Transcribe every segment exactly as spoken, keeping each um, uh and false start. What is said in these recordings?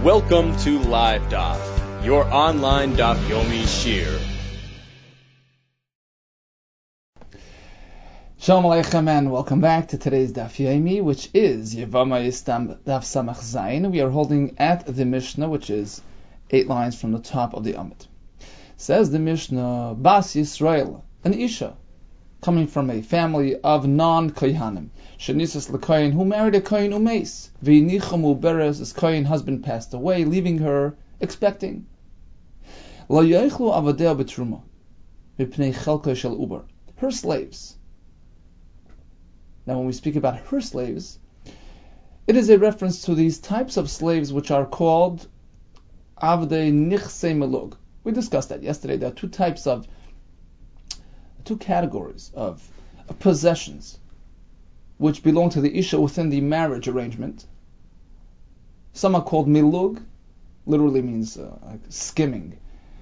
Welcome to Live Daf, your online Daf Yomi Shir. Shalom Aleichem and welcome back to today's Daf Yomi, which is Yevama Yistam Daf Samach Zayin. We are holding at the Mishnah, which is eight lines from the top of the Amud. Says the Mishnah, Bas Yisrael, an Isha, coming from a family of non-Kohanim. Shenisas l'Kohen, who married a Kohen umeis. V'inicha muberes, this Kohen husband passed away, leaving her expecting. Lo yoichlu avadeh betruma, mipnei chelka shel uber. Her slaves. Now when we speak about her slaves, it is a reference to these types of slaves which are called avdei nichsei melug. We discussed that yesterday. There are two types of, two categories of, of possessions which belong to the Isha within the marriage arrangement. Some are called milug, literally means uh, like skimming,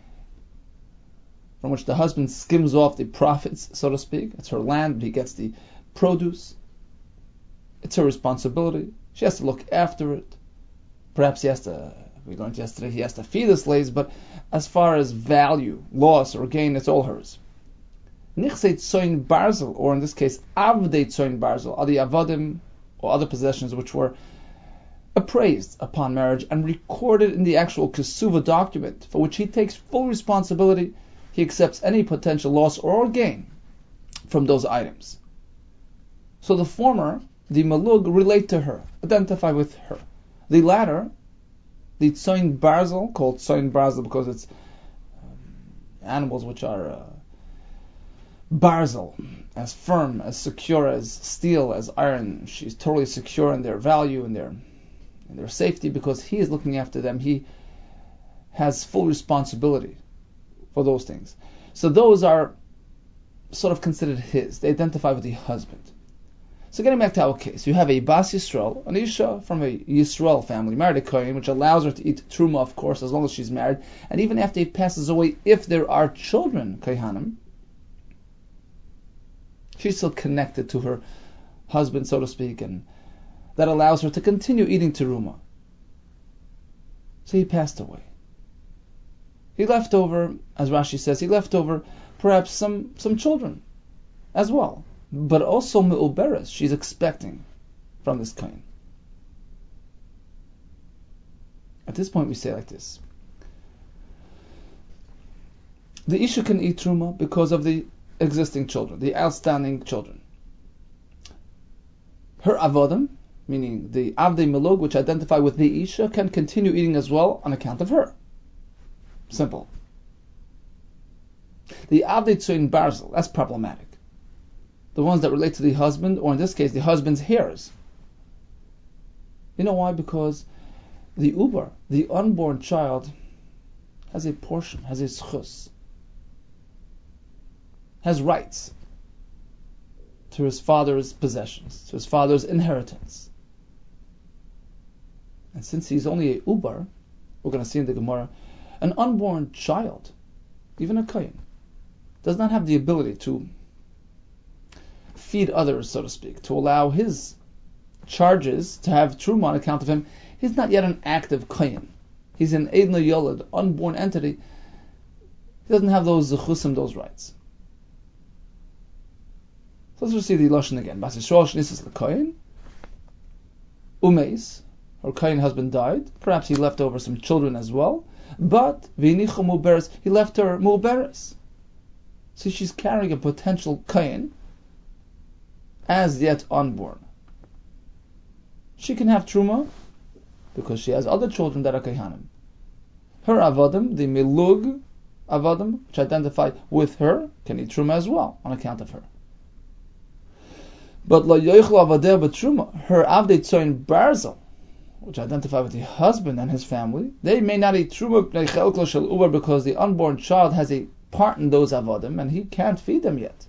from which the husband skims off the profits, so to speak. It's her land, he gets the produce. It's her responsibility. She has to look after it. Perhaps he has to, we learned yesterday, he has to feed the slaves, but as far as value, loss, or gain, it's all hers. Nichsei tzoin barzel, or in this case, avdei tzoin barzel, are the avadim, or other possessions which were appraised upon marriage and recorded in the actual kesuva document, for which he takes full responsibility. He accepts any potential loss or gain from those items. So the former, the malug, relate to her, identify with her. The latter, the tzoin barzel, called tzoin barzel because it's um, animals which are uh, barzel, as firm, as secure as steel, as iron. She's totally secure in their value and their in their safety because he is looking after them. He has full responsibility for those things. So those are sort of considered his. They identify with the husband. So getting back to our case, you have a Bas Yisrael, an Isha from a Yisrael family, married a Kohen, which allows her to eat Truma, of course, as long as she's married, and even after he passes away, if there are children, Kohanim, she's still connected to her husband, so to speak, and that allows her to continue eating teruma. So he passed away. He left over, as Rashi says, he left over perhaps some, some children as well, but also me'uberes, she's expecting from this Kohen. At this point we say like this. The Isha can eat teruma because of the existing children, the outstanding children. Her avodim, meaning the avdei melug, which identify with the Isha, can continue eating as well on account of her. Simple. The avdei tzoin barzel, that's problematic. The ones that relate to the husband, or in this case, the husband's heirs. You know why? Because the uber, the unborn child, has a portion, has a schus, has rights to his father's possessions, to his father's inheritance. And since he's only a uber, we're going to see in the Gemara, an unborn child, even a kohen, does not have the ability to feed others, so to speak, to allow his charges to have truma on account of him. He's not yet an active kohen. He's an Eidna Yolad, unborn entity. He doesn't have those zechusim, those rights. So let's just see the Lashon again. Bas Yisrael shnisas l'kohen, umeis, her kohen husband died. Perhaps he left over some children as well. But v'inicha muberes, he left her muberes. So she's carrying a potential kohen as yet unborn. She can have truma because she has other children that are kohanim. Her avadim, the milug avadim, which identify with her, can eat truma as well on account of her. But la yoichlu avadeh b'truma, her avdei tzoin barzel, which identify with the husband and his family, they may not eat truma b'nei chelko shel uber because the unborn child has a part in those avadim and he can't feed them yet.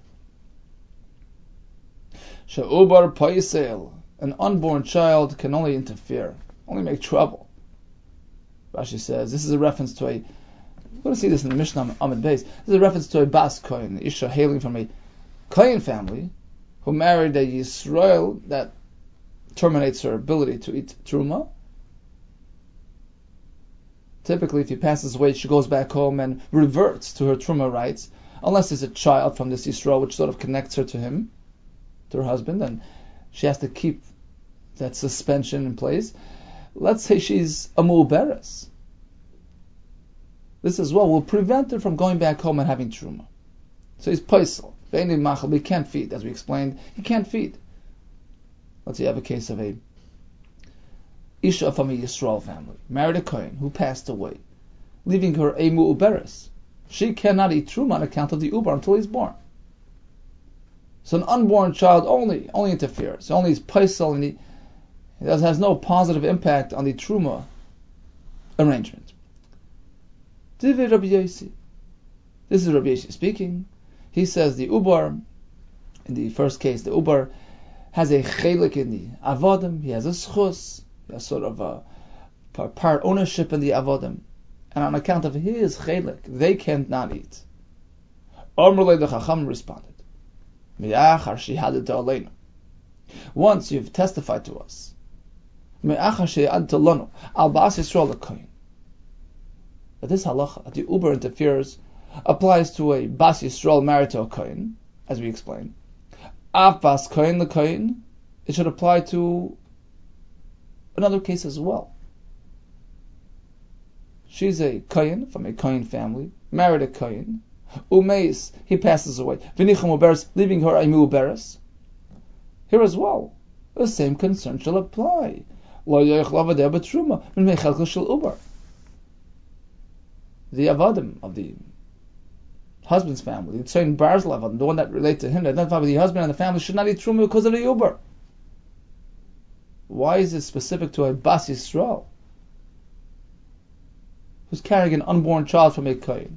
She'ubar paisel, an unborn child can only interfere, only make trouble. Rashi says this is a reference to a. We're going to see this in the Mishnah Amud Beis. This is a reference to a Bas Kohen, Isha hailing from a Kohen family, who married a Yisrael that terminates her ability to eat truma. Typically, if he passes away, she goes back home and reverts to her truma rights, unless there's a child from this Yisrael which sort of connects her to him, to her husband, and she has to keep that suspension in place. Let's say she's a mu'beres. This as well will prevent her from going back home and having truma. So he's paisel. He can't feed, as we explained. He can't feed. Let's say you have a case of a Isha from a Yisrael family, married a Kohen who passed away, leaving her a mu'beres. She cannot eat truma on account of the uber until he's born. So an unborn child only only interferes. Only is paisel, and he, he does, has no positive impact on the truma arrangement. Divrei Rabbi Yossi. This is Rabbi Yossi speaking. He says the uber, in the first case, the uber has a chelik in the avodim. He has a schus, he has sort of a part ownership in the avodim, and on account of his chelik, they cannot eat. Amrulei the Chacham responded, Me'achar shehadta aleinu. Once you've testified to us, Me'achar shehadta lanu al ba'as Yisrael l'koyin. But this halacha, that the uber interferes, applies to a Bas Yisrael married to a Kohen, as we explained. Af Bas Kohen the Kohen, it should apply to another case as well. She's a Kohen from a Kohen family, married a Kohen. Umeis, he passes away. V'nicham uberes, leaving her a mu'beres. Here as well, the same concern shall apply. Lo yoich lavadeh b'truma min mechelkel shel uber. The avadim of the husband's family, the Tzayin Bar's Lavadim, the one that relates to him, that identify with the husband and the family, should not eat truma because of the uber. Why is it specific to a Bas Yisrael who's carrying an unborn child from a Kohen?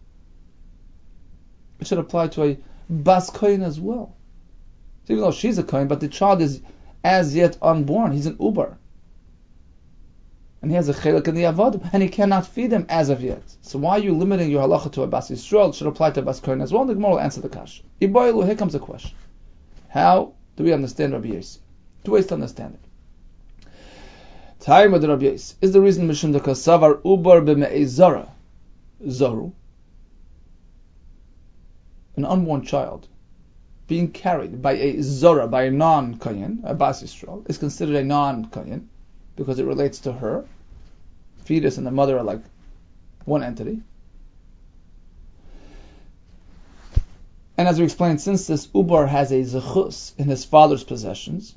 It should apply to a Bas Kohen as well. So even though she's a Kohen, but the child is as yet unborn, he's an uber. And he has a chelik in the avodim, and he cannot feed them as of yet. So why are you limiting your halacha to a Bas Yisrael? It should apply to a Bas Kohen as well. The Gemara will answer the question. Iboilu, here comes the question. How do we understand Rabbi Yossi? Two ways to understand it. Time of the Rabbi Yossi is the reason Mishum Deka Savar Ubar b'me'ezara Zoru, an unborn child being carried by a Zora, by a non-Kohen, a Bas Yisrael, is considered a non-Kohen, because it relates to her. Fetus and the mother are like one entity. And as we explained, since this ubar has a zechus in his father's possessions,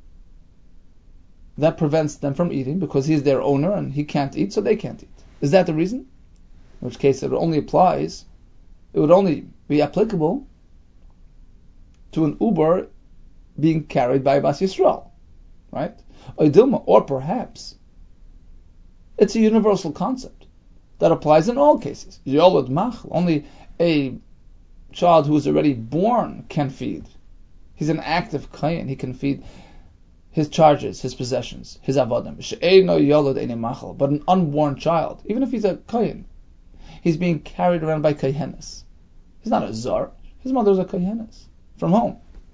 that prevents them from eating because he's their owner and he can't eat, so they can't eat. Is that the reason? In which case it only applies, it would only be applicable to an ubar being carried by a Bas Yisrael, right? Or perhaps it's a universal concept that applies in all cases. Yolad Mach, only a child who is already born can feed. He's an active Kohen, he can feed his charges, his possessions, his avodim. She'eino yolad eine machal, but an unborn child, even if he's a Kohen, he's being carried around by Kohenes. He's not a Zar, his mother's a Kohenes from home.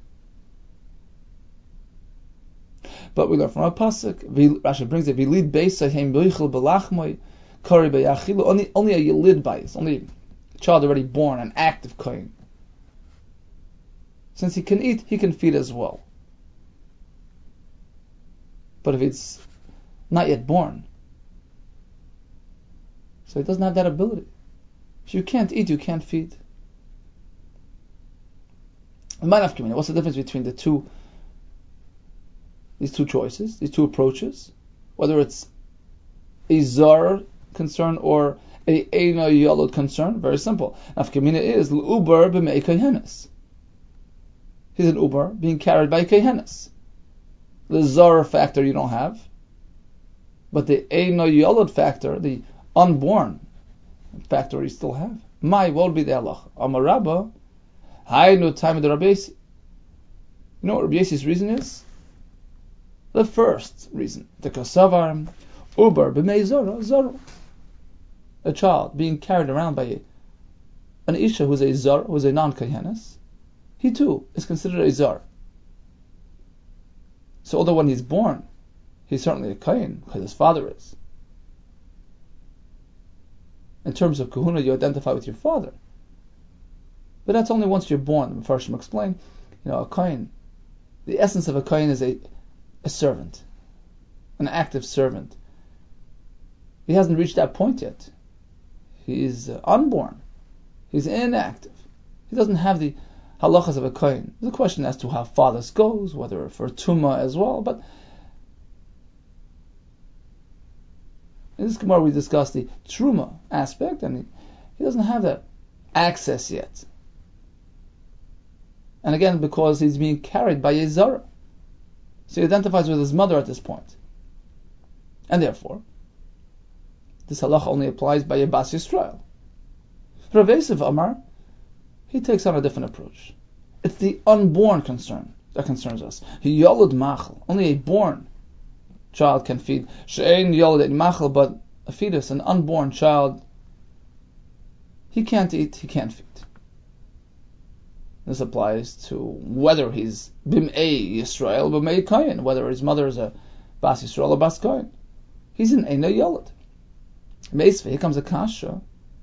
But we learn from our pasuk. Rashi brings it. Vilid beisahem boichel belachmoi kari beyachilu. Only only a yilid bais, only a child already born, an active kohen. Since he can eat, he can feed as well. But if it's not yet born, so he doesn't have that ability. If you can't eat, you can't feed. What's the difference between the two? These two choices, these two approaches, whether it's a Zar concern or a Eina Yolod concern, very simple. Nafkamina is l'uber b'mei kohenes. He's an uber being carried by kohenes. The Zar factor you don't have, but the Eina Yolod factor, the unborn factor, you still have. My, what would be the halacha? Amarabba, haynu time of the Rabbi Yossi. You know what Rabbi Yossi's reason is? The first reason, the kasavar uber b'mei zara zara, a child being carried around by a, an isha who's a zar, who's a non-kohenes, he too is considered a zar. So although when he's born, he's certainly a kohen because his father is. in terms of kahuna, you identify with your father. But that's only once you're born. The Mepharshim explain, you know, a kohen, the essence of a kohen is a, a servant, an active servant. He hasn't reached that point yet. He's uh, unborn. He's inactive. He doesn't have the halachas of a kohen. There's a question as to how fathers goes, whether for tumah as well, but in this Gemara we discussed the truma aspect, and he, he doesn't have that access yet. And again, because he's being carried by a zara. So he identifies with his mother at this point. And therefore, this halacha only applies by a Bas Yisrael. Rav Yosef Amar, he takes on a different approach. It's the unborn concern that concerns us. Yolud machal, only a born child can feed. She'ein yolud machal, but a fetus, an unborn child, he can't eat, he can't feed. This applies to whether he's bim'ei Yisrael, bim'ei Kohen, whether his mother is a Bas Yisrael or Bas Kohen. He's an Eino Yolad. Meisvei, here comes a kasha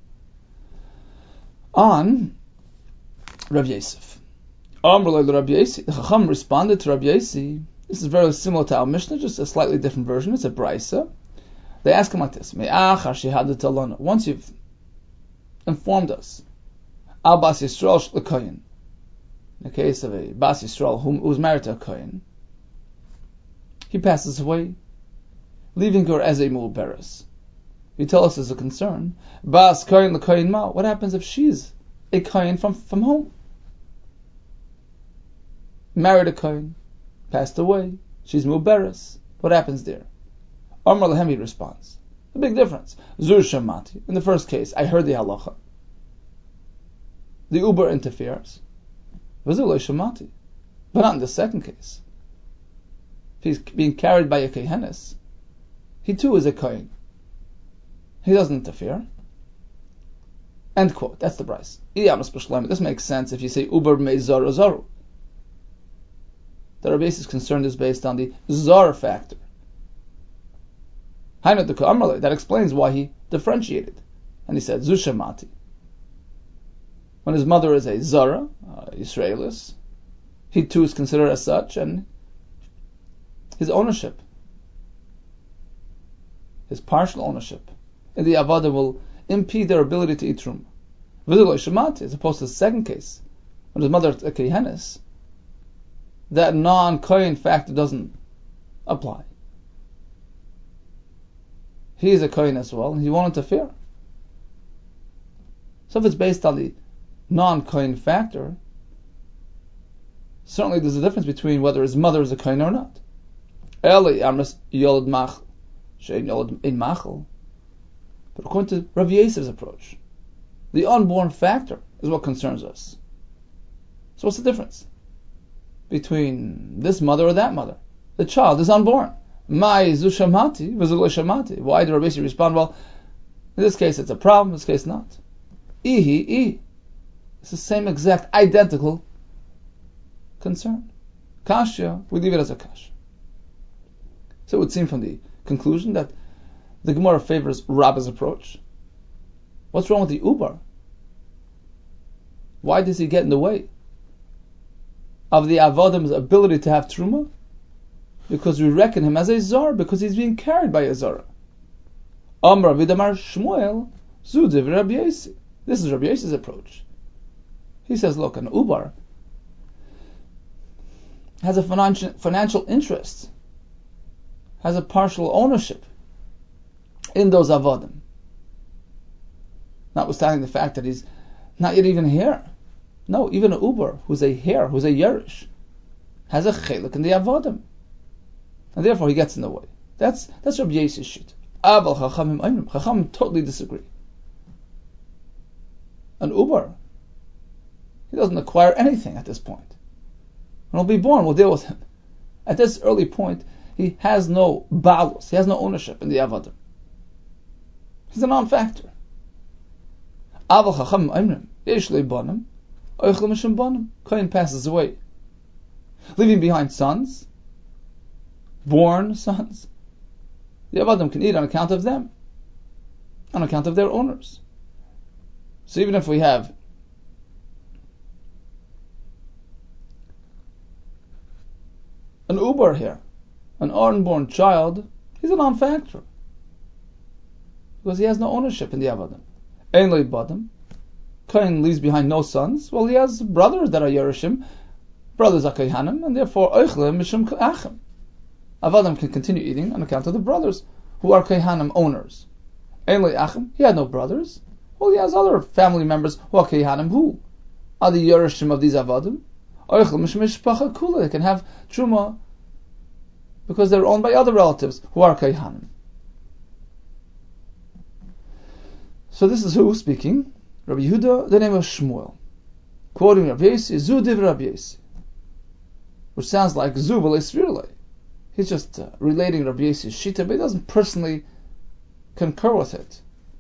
on Rav Yosef. Amrullah Rav Yosef. The Chacham responded to Rav Yosef. This is very similar to our Mishnah, just a slightly different version. It's a brisa. They ask him like this: once you've informed us, Al Bas Yisrael Shel Kohen. In the case of a Bas Yisrael who was married to a Kohen, he passes away, leaving her as a Mu'beres. You tell us as a concern, Bas Kohen l'Kohen Ma. What happens if she's a Kohen from, from home? Married a Kohen, passed away, she's Mu'beres. What happens there? Amar Lahemi responds. A big difference. Zur Shamati. In the first case, I heard the halacha. The Uber interferes. V'zulay Shamati. But not in the second case. If he's being carried by a Kohenes, he too is a Kohen. He doesn't interfere. End quote. That's the price. This makes sense if you say Uber me Zara Zaru. The Rabbeis' concern is based on the Zar factor. That explains why he differentiated. And he said Zushamati. When his mother is a Zara, uh, Israelis, he too is considered as such, and his ownership, his partial ownership in the Avada will impede their ability to eat Truma. V'zulay Shamati, as opposed to the second case, when his mother is a Kohenes, that non-Kohen factor doesn't apply. He is a Kohen as well, and he won't interfere. So if it's based on the non-Kohen factor, certainly there's a difference between whether his mother is a Kohen or not. Eli Amras Yolad Machal, Shein Yolad Ein Machal. But according to Rav Yosef's approach, the unborn factor is what concerns us. So what's the difference between this mother or that mother? The child is unborn. My zushamati, v'zulay shamati. Why do Rabbi Yosef respond? Well, in this case it's a problem, in this case not. Ihi, ihi. It's the same exact, identical concern. Kasha, we leave it as a kasha. So it would seem from the conclusion that the Gemara favors Rabba's approach. What's wrong with the Ubar? Why does he get in the way of the Avadim's ability to have Truma? Because we reckon him as a Zar, because he's being carried by a Zara. Amar Vidamar Shmuel, Zudiv Rabbi Yosef. This is Rabbi Yosef's approach. He says, look, an Ubar has a financial, financial interest, has a partial ownership in those Avadim. Notwithstanding the fact that he's not yet even here. No, even an Uber, who's a Her, who's a Yerush, has a Chelik in the Avadim. And therefore he gets in the way. That's that's Rabbi Yosef's shit. Aval Chachamim Aynim. Chachamim totally disagree. An Uber, he doesn't acquire anything at this point. When he'll be born, we'll deal with him. At this early point, he has no balus, he has no ownership in the Avadim. He's a non-factor. Aval Chachamim Aynim. Yesh Leibanim. Oichel Mishim Banim. Kohen passes away, leaving behind sons, born sons. The Avadim can eat on account of them, on account of their owners. So even if we have an uber here, an unborn child, he's a non-factor because he has no ownership in the avodim. Ein lo badim. Kohen leaves behind no sons. Well, he has brothers that are Yerushim, brothers are Kohanim, and therefore Oichle Mishum Achim. Avodim can continue eating on account of the brothers who are Kohanim owners. Ein lo Achim. He had no brothers. Well, he has other family members who are Kohanim who are the Yerushim of these Avodim. Oichle Mishum Mishpacha Kula. They can have Truma because they're owned by other relatives who are Kohanim. So this is who speaking? Rabbi Yehuda, the name of Shmuel, quoting Rabbi Yossi, Zu div Rabbi Yossi, which sounds like Zu b'lei Svirlei. He's just uh, relating Rabbi Yossi's shita, but he doesn't personally concur with it.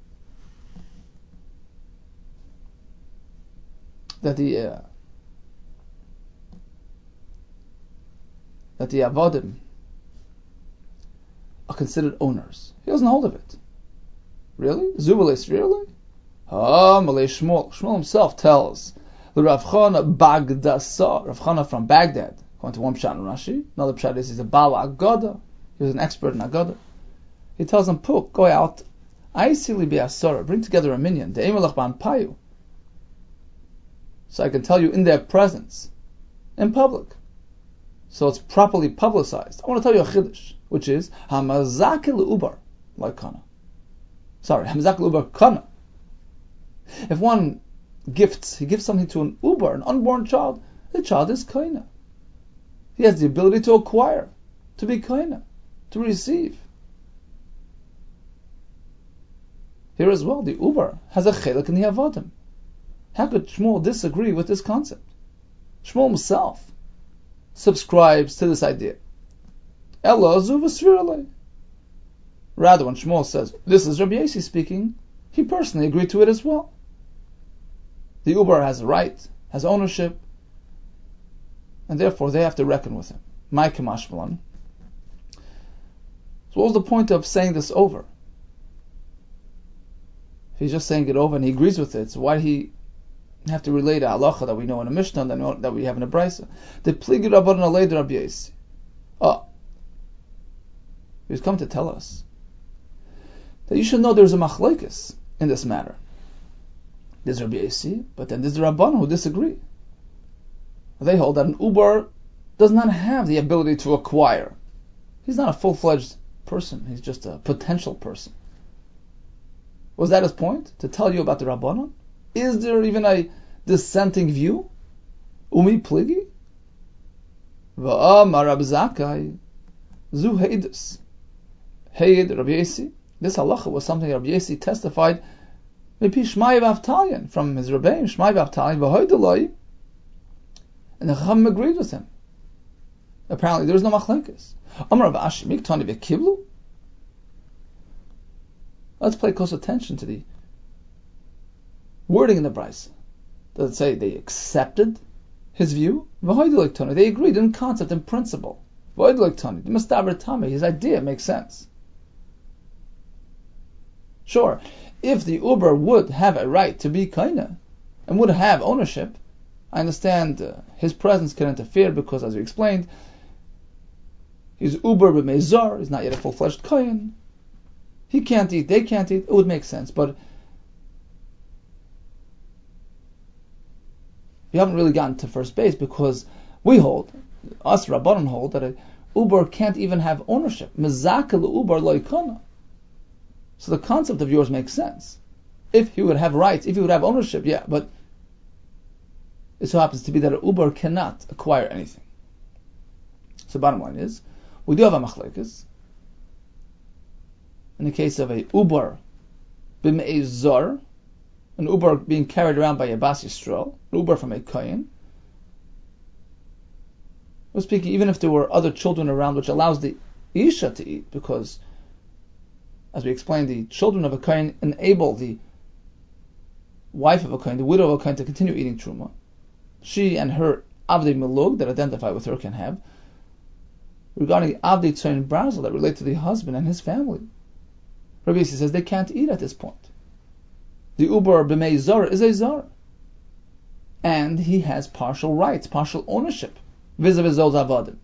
That the uh, that the avodim are considered owners. He doesn't hold of it. Really? Zu b'lei Svirlei? Ah, Malay Shmuel. Shmuel himself tells the Rav Chana Bagdasa, Rav Chana from Baghdad, according to one pshat in Rashi. Another pshat is he's a Bala Agoda. He was an expert in Agoda. He tells him, Puk, go out, Aisili bi'asara, bring together a minyan, de'emelach ban payu, so I can tell you in their presence, in public. So it's properly publicized. I want to tell you a chiddush, which is Hamazak l'ubar, like Kana. Sorry, Hamazak l'ubar Kana. If one gifts, he gives something to an uber, an unborn child, the child is kaina. He has the ability to acquire, to be kaina, to receive. Here as well, the uber has a chelik in the avodim. How could Shmuel disagree with this concept? Shmuel himself subscribes to this idea. Elo zu v'sviralei. Rather, when Shmuel says, this is Rabbi Yossi speaking, he personally agreed to it as well. The Uber has a right, has ownership, and therefore they have to reckon with him. My Kamashmalan. So what was the point of saying this over? If he's just saying it over and he agrees with it, so why did he have to relate a halacha that we know in a Mishnah, that we have in a Brisa? The pligi rabban alei de Rabbi Yossi. Oh, he's come to tell us that you should know there's a machlokes in this matter. There's Rabbi Yossi, but then there's the Rabban who disagree. They hold that an uber does not have the ability to acquire. He's not a full-fledged person. He's just a potential person. Was that his point? To tell you about the Rabbanon? Is there even a dissenting view? Umi pligi? Va'amar Rabbi Zakkai zu heidus. Heid Rabbi Yossi. This halacha was something Rabbi Yossi testified from his Rebbeim, Shmai V'Avtalion, V'hoidoloi, and the Chacham agreed with him. Apparently there was no machlekes. Amar Rav Ashi, Miktani v'Kiblu. Let's pay close attention to the wording in the Brisa. Does it say they accepted his view? V'hoidoloi, they agreed in concept and principle. V'hoidoloi, the Mustaber Tami, his idea makes sense. Sure, if the Uber would have a right to be kaina and would have ownership, I understand uh, his presence can interfere because, as we explained, he's Uber b'meizar, he's not yet a full-fledged kohen. He can't eat, they can't eat, it would make sense, but we haven't really gotten to first base because we hold, us Rabbanon hold, that a Uber can't even have ownership. Mezaka l'Uber lo yikana. So the concept of yours makes sense. If he would have rights, if he would have ownership, yeah, but it so happens to be that an Uber cannot acquire anything. So bottom line is, we do have a machlekes. In the case of a Uber b'me'ezar, an Uber being carried around by a Bas Yisrael, an Uber from a Kohen, we're speaking even if there were other children around, which allows the Isha to eat, because as we explained, the children of a Kohen enable the wife of a Kohen, the widow of a Kohen, to continue eating Truma. She and her Avdei Milug that identify with her can have. Regarding Avdei Tzoyin Brazel that relate to the husband and his family, Rabbi Yossi says they can't eat at this point. The Uber b'mei zara is a zara. And he has partial rights, partial ownership vis-a-vis those avadim.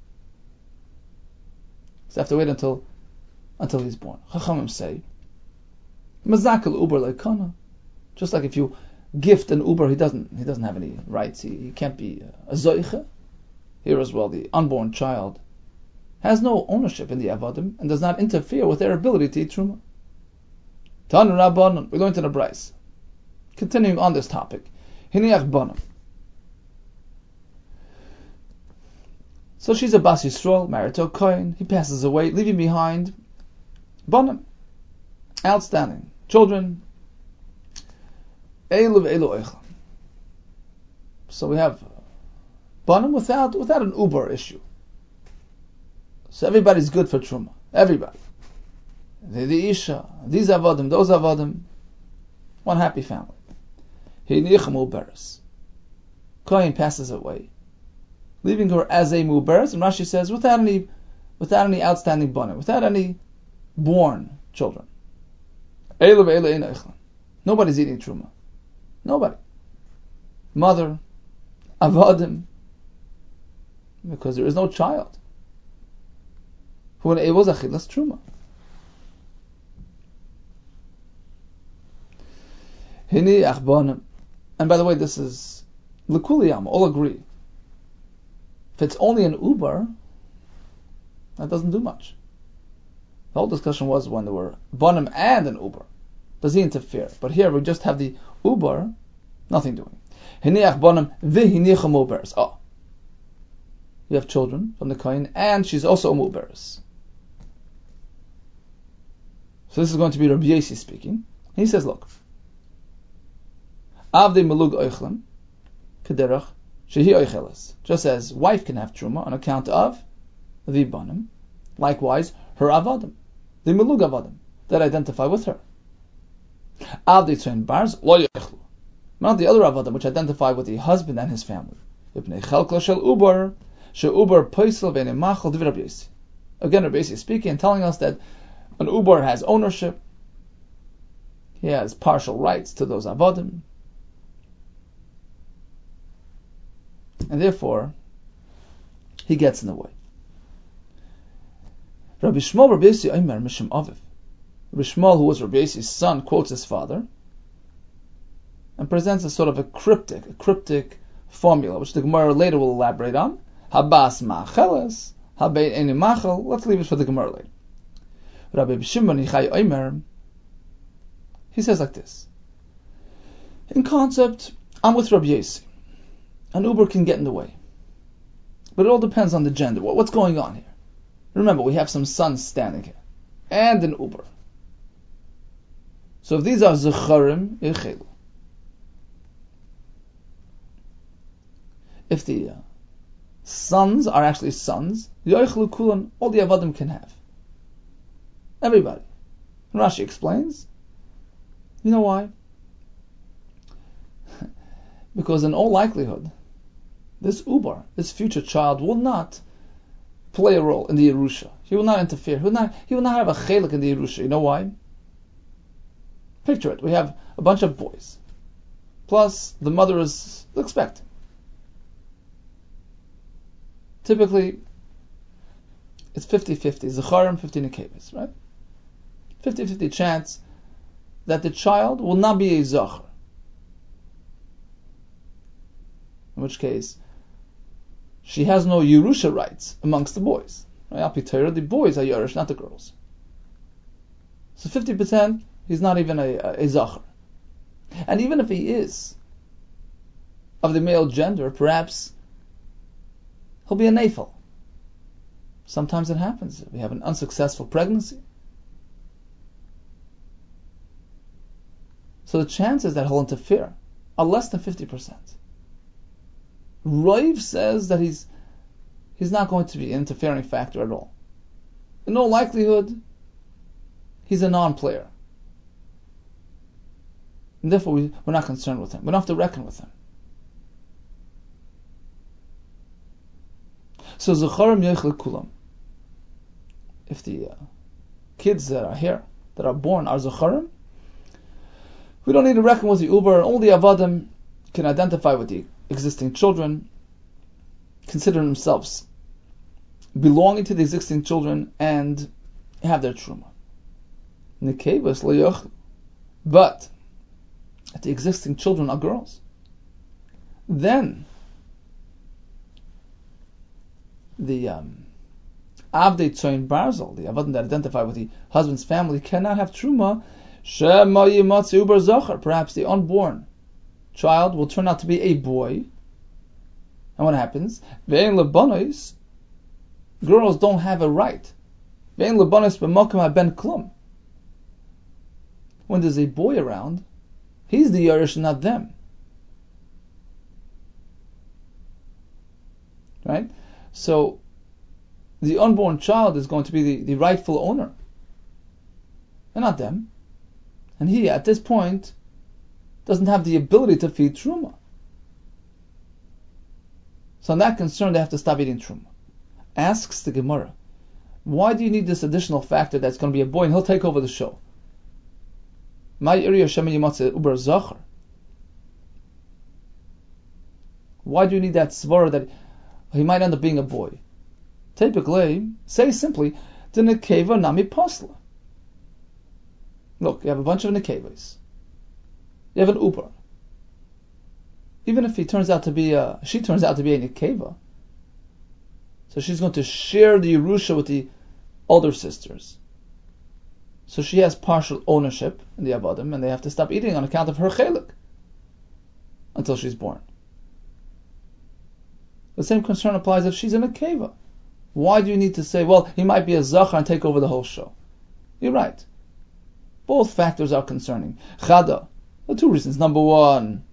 So I have to wait until until he's born. Chachamim say, Mazakal Uber leikana. Just like if you gift an Uber, he doesn't he doesn't have any rights. He, he can't be a zoiche. Here as well, the unborn child has no ownership in the avadim and does not interfere with their ability to eat truma. Tanu Rabbanon, we learned in the Brais. Continuing on this topic, Hiniach Banam. So she's a Bas Yisrael, married to a Kohen. He passes away, leaving behind Banam, outstanding children. Eilu ve'eilu oichlam. So we have Banam without without an Uber issue. So everybody's good for Truma. Everybody. The, the Isha, these Avadim, those Avadim. One happy family. Hiniach Muberes. Kohen passes away, leaving her as a Muberes, and Rashi says without any without any outstanding Banam, without any born children. Eilu ve'eilu ein oichlam. Nobody's eating Truma. Nobody. Mother, Avadim, because there is no child who enables achilas truma. Hini achbanim. And by the way, this is l'kuliyam. All agree. If it's only an Uber, that doesn't do much. The whole discussion was when there were banim and an Uber. Does he interfere? But here we just have the Uber, nothing doing. Hini achbanim v'hinicha muberes. Oh. You have children from the Kohen, and she's also a muberes. So this is going to be Rabbi Yossi speaking. He says, look, Avdei melug oichlim, kederach, shehi oicheles. Just as wife can have truma on account of the banim, likewise, her avadim, the melug avadim, that identify with her. Avdei tzayin bars, lo yoichlu. Not the other avadim, which identify with the husband and his family. Ibnei chelkla shel uber, she uber poisel v'nei machal div Rabbi Yossi. Again, Rabbi Yossi speaking and telling us that an Uber has ownership. He has partial rights to those avadim. And therefore, he gets in the way. Rabbi Shmuel, Rabbi Yossi, Omer, Mishim Aviv. Rabbi Shmuel, who was Rabbi Yossi's son, quotes his father and presents a sort of a cryptic, a cryptic formula, which the Gemara later will elaborate on. Habas ma'acheles, habei eni machel. Let's leave it for the Gemara later. Rabbi Shimon Yochai Omer, he says like this. In concept, I'm with Rabbi Yossi. An Uber can get in the way. But it all depends on the gender. What's going on here? Remember, we have some sons standing here. And an Uber. So if these are Zecharim, Yechelu. If the uh, sons are actually sons, Yochelu Kulan, all the Avadim can have. Everybody. And Rashi explains, you know why? Because in all likelihood, this Uber, this future child, will not play a role in the Yerusha. He will not interfere. He will not, he will not have a chelik in the Yerusha. You know why? Picture it. We have a bunch of boys. Plus, the mother is expecting. Typically, it's fifty-fifty. Zecharim, fifty Nekevos, right? fifty-fifty chance that the child will not be a Zachar. In which case, she has no Yerusha rights amongst the boys. Right? Al Pi Torah, the boys are Yerush, not the girls. So fifty percent, he's not even a, a, a Zachar. And even if he is of the male gender, perhaps he'll be a Neifel. Sometimes it happens. We have an unsuccessful pregnancy. So the chances that he'll interfere are less than fifty percent. Rav says that he's he's not going to be an interfering factor at all. In all likelihood, he's a non-player. And therefore, we, we're not concerned with him. We don't have to reckon with him. So, Zecharim Yochel Kulam. If the uh, kids that are here, that are born, are Zecharim, We don't need to reckon with the uber. Only avadim can identify with the existing children, consider themselves belonging to the existing children, and have their truma. Nekevas leyoch, but if the existing children are girls, then the um, Avdei Tzoyin Barzel, the Avadim that identify with the husband's family, cannot have truma. Shema yimatzi uber zocher. Perhaps the unborn child will turn out to be a boy. And what happens? Ve'en lebanos, girls don't have a right. Ve'en lebanos b'mokem ben klum. When there's a boy around, he's the Yerush, not them. Right? So, the unborn child is going to be the, the rightful owner, and not them. And he, at this point, doesn't have the ability to feed truma. So on that concern, they have to stop eating truma. Asks the Gemara, why do you need this additional factor that's going to be a boy and he'll take over the show? Why do you need that svara that he might end up being a boy? Typically, say simply, the nekeva nami pasla. Look, you have a bunch of nekevas. You have an uber. Even if he turns out to be a, she turns out to be a nekeva, so she's going to share the Yerusha with the older sisters. So she has partial ownership in the Avadim, and they have to stop eating on account of her chelik until she's born. The same concern applies if she's in a nekeva. Why do you need to say, well, he might be a zachar and take over the whole show? You're right. Both factors are concerning. Chada, the two reasons. Number one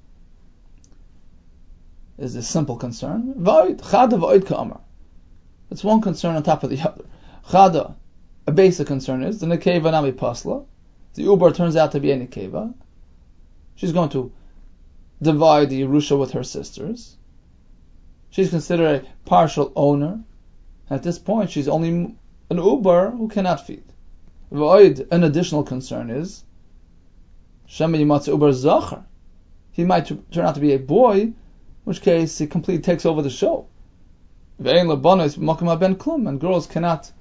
is a simple concern. Void, chada void ka'amar. It's one concern on top of the other. Chada, a basic concern is the nekeva nami pasla. The uber turns out to be a nekeva. She's going to divide the Yerusha with her sisters. She's considered a partial owner. At this point, she's only an uber who cannot feed. Void, an additional concern is Shema yimatze uber zachar. He might turn out to be a boy, in which case he completely takes over the show. Ve'en lebanos b'mokem ben klum, and girls cannot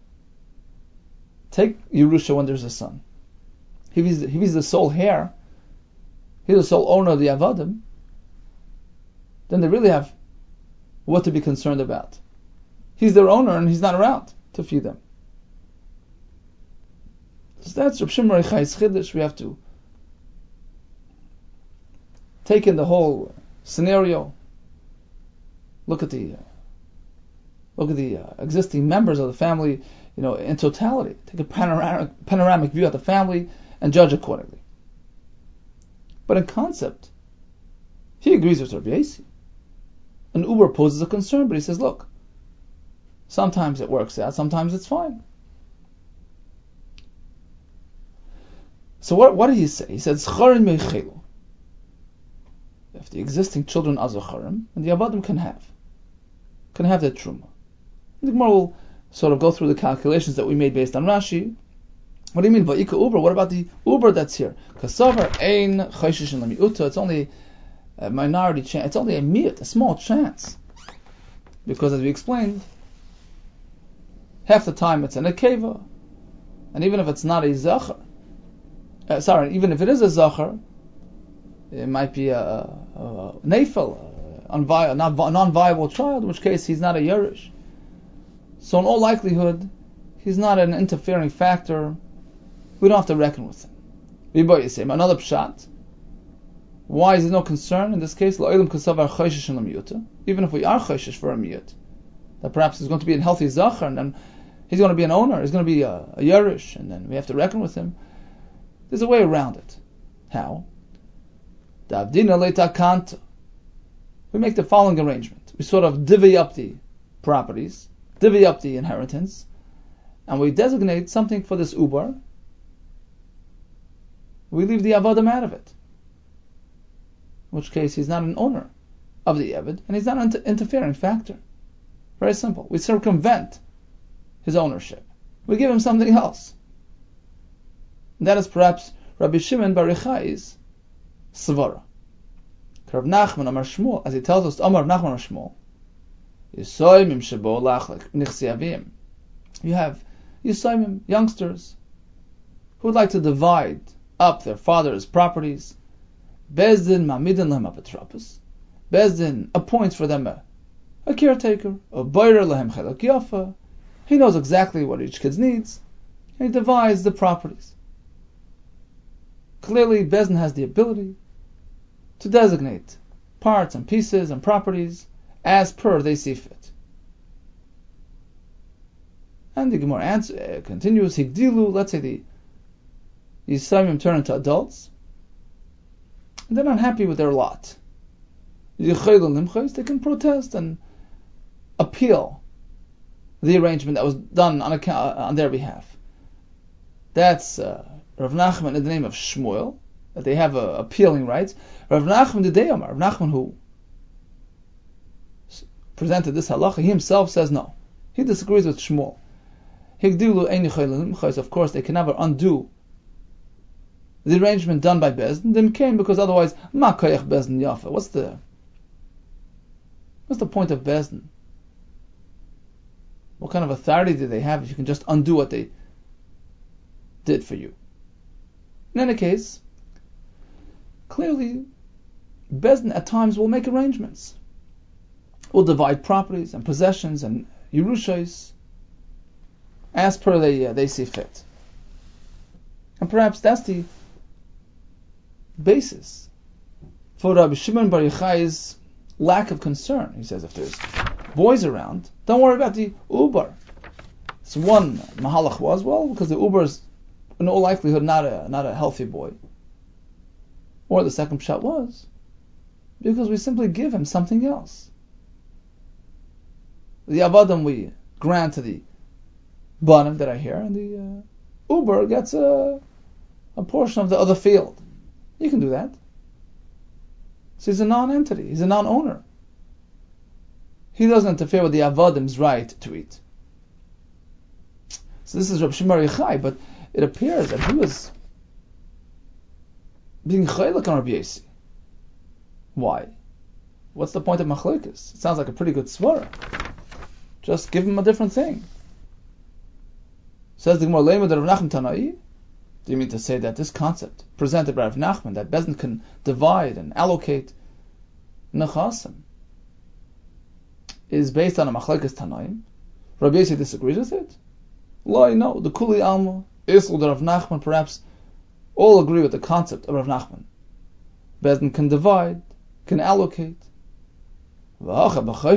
take Yerusha when there's a son. If he's, if he's the sole heir, he's the sole owner of the Avadim, then they really have what to be concerned about. He's their owner and he's not around to feed them. So that's Reb Shimon Yochai's Chiddush. We have to take in the whole scenario. Look at the uh, look at the uh, existing members of the family, you know, in totality. Take a panoramic, panoramic view of the family and judge accordingly. But in concept, he agrees with Rabbi Yossi. An uber poses a concern, but he says, look, sometimes it works out, sometimes it's fine. So what, what did he say? He said, Zcharim meichelu. If the existing children are Zacharim, and the Avadim can have, can have that truma. The Gemara will sort of go through the calculations that we made based on Rashi. What do you mean, Va'ika uber? What about the uber that's here? Kasavar ein chayshish in lamiuta. It's only a minority chance. It's only a miyut, a small chance. Because as we explained, half the time it's an akeva, and even if it's not a zachar, uh, sorry, even if it is a zachar, it might be a, a, a nefel, a unvi- a non-viable child, in which case he's not a yerush. So in all likelihood, he's not an interfering factor. We don't have to reckon with him. Another pshat. Why is there no concern in this case? Even if we are chayshish for a miyut, that perhaps he's going to be a healthy zachar, and then he's going to be an owner, he's going to be a, a yerush, and then we have to reckon with him. There's a way around it. How? We make the following arrangement. We sort of divvy up the properties, divvy up the inheritance, and we designate something for this uber. We leave the avadim out of it. In which case he's not an owner of the Eved, and he's not an inter- interfering factor. Very simple. We circumvent his ownership. We give him something else. And that is perhaps Rabbi Shimon Bar Yochai's svara. Rav Nachman Amar Shmuel, as he tells us, Amar Nachman Amar Shmuel, Yisoymim shebo lachlek nichsi avim. You have Yisoymim, youngsters, who would like to divide up their father's properties. Bezdin ma'midin lehem apotropos. Bezdin appoints for them a, a caretaker, a boirer lehem chelak yafa. He knows exactly what each kid needs, and he divides the properties. Clearly, Bezdin has the ability to designate parts and pieces and properties as per they see fit. And the Gemara answer, uh, continues, Higdilu, let's say the Yisraelim turn into adults, and they're not happy with their lot. They can protest and appeal the arrangement that was done on, account, on their behalf. That's uh, Rav Nachman in the name of Shmuel, that they have uh, appealing rights. Rav Nachman the Deyamar, Rav Nachman who presented this halacha, he himself says no. He disagrees with Shmuel. Of course, they can never undo the arrangement done by Bezdin. They came because otherwise, ma koyach Bezdin yafa. What's the what's the point of Bezdin? What kind of authority do they have if you can just undo what they did for you? In any case, clearly, Bezdin at times will make arrangements. Will divide properties and possessions and Yerushais as per they, uh, they see fit. And perhaps that's the basis for Rabbi Shimon Bar Yochai's lack of concern. He says if there's boys around, don't worry about the Uber. So one mahalach was, well, because the Uber is in all likelihood not a not a healthy boy. Or the second pshat was, because we simply give him something else. The avadim we grant to the banim that are here, and the uh, Uber gets a, a portion of the other field. You can do that. So he's a non-entity. He's a non-owner. He doesn't interfere with the avadim's right to eat. So this is Rabbi Shimon Bar Yochai, but it appears that he was being chaylik on Rabbi Yossi. Why? What's the point of machlokes? It sounds like a pretty good svara. Just give him a different thing. Says the Gemara, Leimed Rav Nachman Tanai. Do you mean to say that this concept presented by Rav Nachman, that Bezdin can divide and allocate nechasim, is based on a machlokes Tanaim? Rabbi Yossi disagrees with it? Loi, no. The Kuli Alma, Isl, the Rav Nachman, perhaps all agree with the concept of Rav Nachman. Bezdin can divide, can allocate. We'll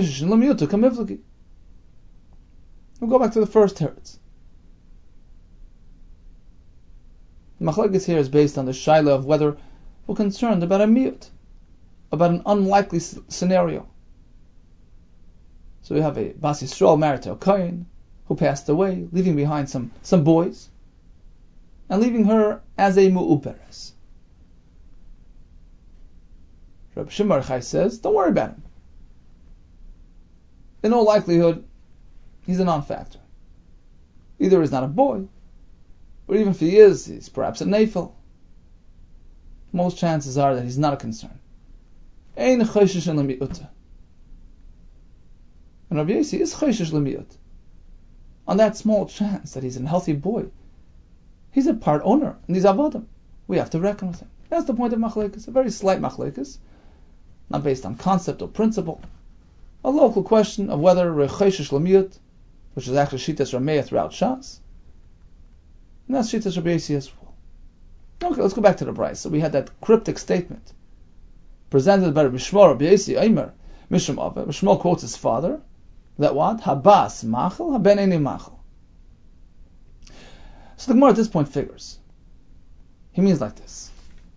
go back to the first teretz. The machlokes here is based on the shaila of whether we're concerned about a miyut, about an unlikely s- scenario. So we have a Bas Yisrael married to a Kohen who passed away, leaving behind some, some boys, and leaving her as a mu'uberes. Rabbi Shimon Bar Yochai says, don't worry about him. In all likelihood, he's a non-factor. Either he's not a boy, or even if he is, he's perhaps a nefil. Most chances are that he's not a concern. Ein choshesh l'mi'ut. And Rabbi Yossi is choshesh l'mi'ut. On that small chance that he's a healthy boy, he's a part owner in these avodim. We have to reckon with him. That's the point of machlokes, a very slight machlokes, not based on concept or principle. A local question of whether choshesh l'mi'ut, which is actually Shitas Rameya throughout Shas, and that's Shitas Rabbi Yossi as well. Okay, let's go back to the Brayso. So we had that cryptic statement presented by Rabbi Shmuel, Rabbi Yossi, Eimer, Mishum Ave. Rabbi Shmuel quotes his father, that what? Habas machel, haben eni machel. So the Gemara at this point figures. He means like this.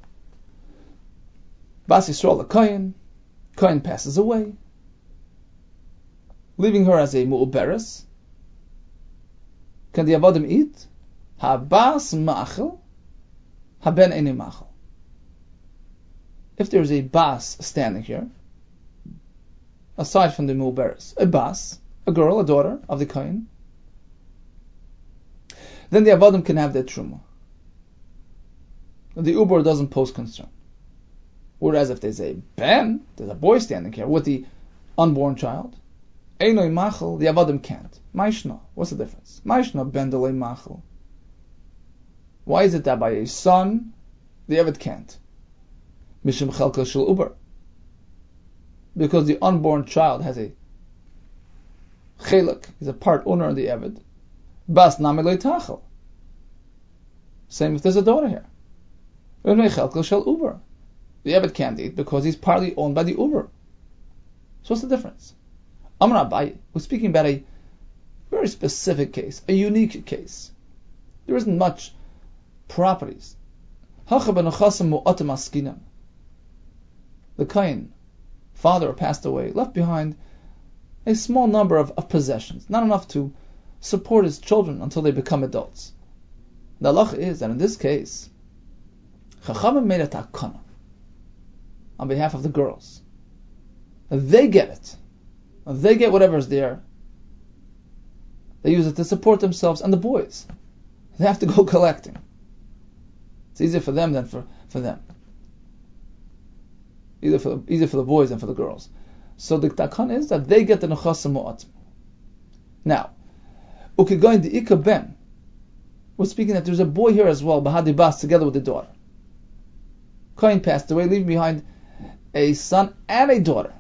Bas Yisrael, a Kohen, Kohen passes away, leaving her as a mu'uberes. Can the avodim eat? Habas machel, haben eni machel. If there is a bas standing here, aside from the mu'uberes, a bas, a girl, a daughter of the kohen, then the avodim can have their truma. The uber doesn't pose concern. Whereas if there's a ben, there's a boy standing here with the unborn child, Einoi machel, the avodim can't. Maishna, what's the difference? Maishna ben delay machel. Why is it that by a son, the Eved can't? Mishim chelka shel uber. Because the unborn child has a chelik, he's a part owner of the Eved. Bas nami lo tachel. Same if there's a daughter here. Chelka shel uber. The Eved can't eat because he's partly owned by the uber. So what's the difference? Amar Abaye, we're speaking about a very specific case, a unique case. There isn't much properties. The Kain, father passed away, left behind a small number of, of possessions, not enough to support his children until they become adults. The halacha is that in this case, Chachamim made a takana on behalf of the girls. They get it. They get whatever's there. They use it to support themselves and the boys. They have to go collecting. It's easier for them than for, for them. Either for the, easier for the boys than for the girls. So the takan is that they get the nechasim mu'atim. Now, ukigoin the ika ben. We're speaking that there's a boy here as well, bahadi bas, together with the daughter. Kohen passed away, leaving behind a son and a daughter.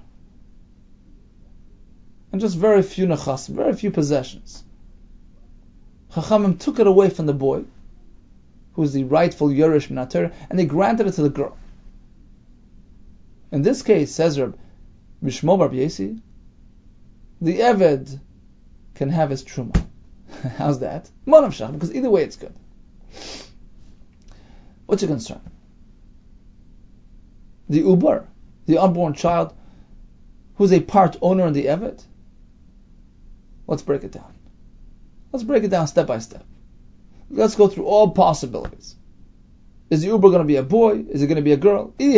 And just very few nechas, very few possessions. Chachamim took it away from the boy, who is the rightful Yerush Minater, and they granted it to the girl. In this case, says Reb Bishmo Bar Yesi, the Eved can have his truma. How's that? Monav Shach, because either way it's good. What's your concern? The Uber, the unborn child, who's a part owner in the Eved? Let's break it down. Let's break it down step by step. Let's go through all possibilities. Is the Uber going to be a boy? Is it going to be a girl? If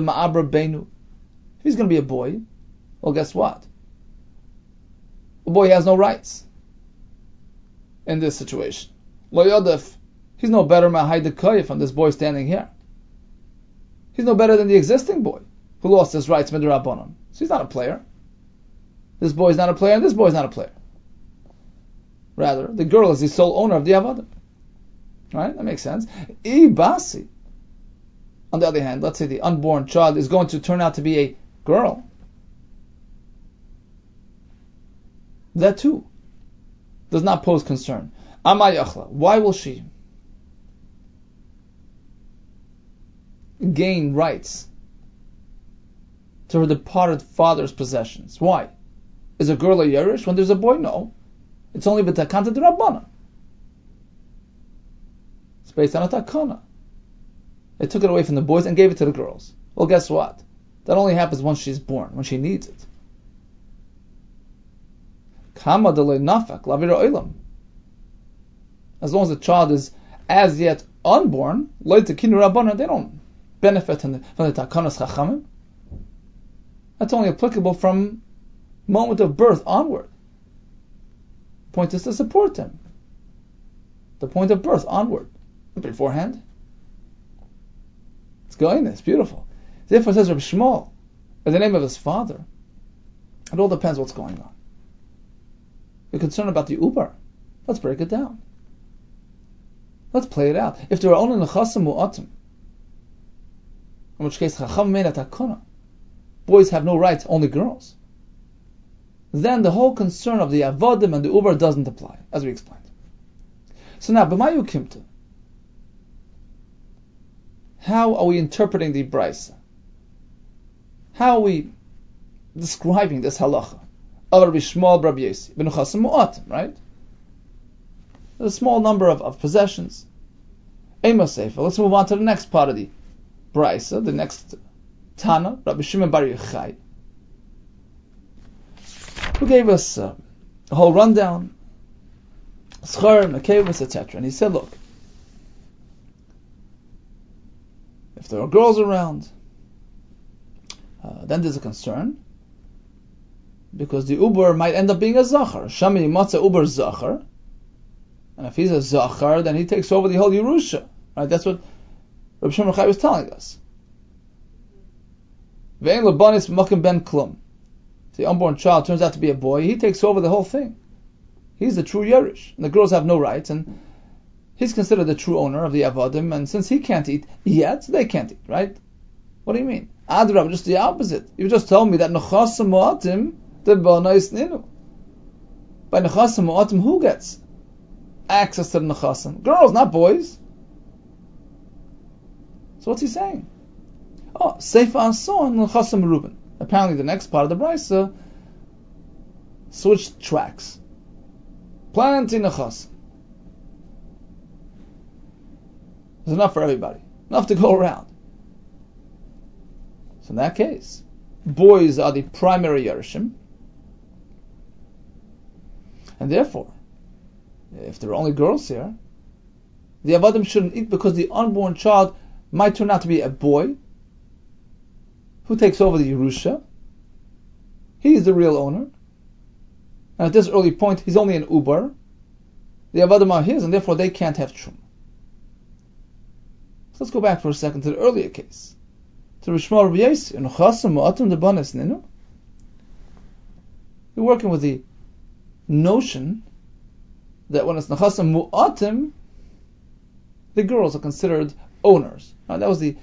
he's going to be a boy, well, guess what? The boy has no rights in this situation. Lo yodef, he's no better ma'haydekayif from this boy standing here. He's no better than the existing boy who lost his rights midrabanan. So he's not a player. This boy is not a player, and this boy is not a player. Rather, the girl is the sole owner of the avodim. Right? That makes sense. Ibasi. On the other hand, let's say the unborn child is going to turn out to be a girl. That too does not pose concern. Amayachla. Why will she gain rights to her departed father's possessions? Why? Is a girl a Yerush when there's a boy? No. It's only b'takanta d'Rabbana. It's based on a takana. They took it away from the boys and gave it to the girls. Well, guess what? That only happens once she's born, when she needs it. Kama delay nafak lavira olam. As long as the child is as yet unborn, loy tekinu Rabbana, they don't benefit from the, from the takanas chachamim. That's only applicable from moment of birth onward. The point is to support him. The point of birth onward. Beforehand. It's going, it's beautiful. Therefore says Rabbi Shmuel, in the name of his father, it all depends what's going on. You're concerned about the Uber. Let's break it down. Let's play it out. If there are only nechasim mu'atim, in which case chacham made a takana, boys have no rights, only girls, then the whole concern of the avodim and the Uber doesn't apply, as we explained. So now, b'mayu kimta, how are we interpreting the Brisa? How are we describing this halacha? Of Rabbi Shmuel Rabbi Yesi, b'nechasim mu'atim, right? There's a small number of, of possessions. Ema Seifa. Let's move on to the next part of the Brisa, the next Tana, Rabbi Shimon Bar Yochai, who gave us uh, a whole rundown, schar, mekevus, et cetera. And he said, look, if there are girls around, uh, then there's a concern, because the Uber might end up being a Zachar. Shami Matzah Uber Zachar. And if he's a Zachar, then he takes over the whole Yerusha. Right? That's what Rabbi Shimon Yochai was telling us. Ve'en lebanis makim ben klum. The unborn child turns out to be a boy, he takes over the whole thing. He's the true Yerush, and the girls have no rights, and he's considered the true owner of the Avadim, and since he can't eat yet, they can't eat, right? What do you mean? Adrab, just the opposite. You just told me that Nechasim Mu'atim, the Banais Ninu. By Nechasim Mu'atim, who gets access to the Nechasim? Girls, not boys. So what's he saying? Oh, Seifa Anson, Nechasim Reuben. Apparently the next part of the Brisa switched tracks. Plenty Nechasim. There's enough for everybody. Enough to go around. So in that case, boys are the primary Yerushim, and therefore, if there are only girls here, the Avadim shouldn't eat because the unborn child might turn out to be a boy who takes over the Yerusha. He is the real owner, and at this early point, he's only an Ubar. The Avadim are his, and therefore they can't have Truma. So let's go back for a second to the earlier case. To Rishma Rabbi Yossi, Nechasim Mu'atim Debanis Ninu. You're working with the notion that when it's Nechasim Mu'atim, the girls are considered owners. Now, that was the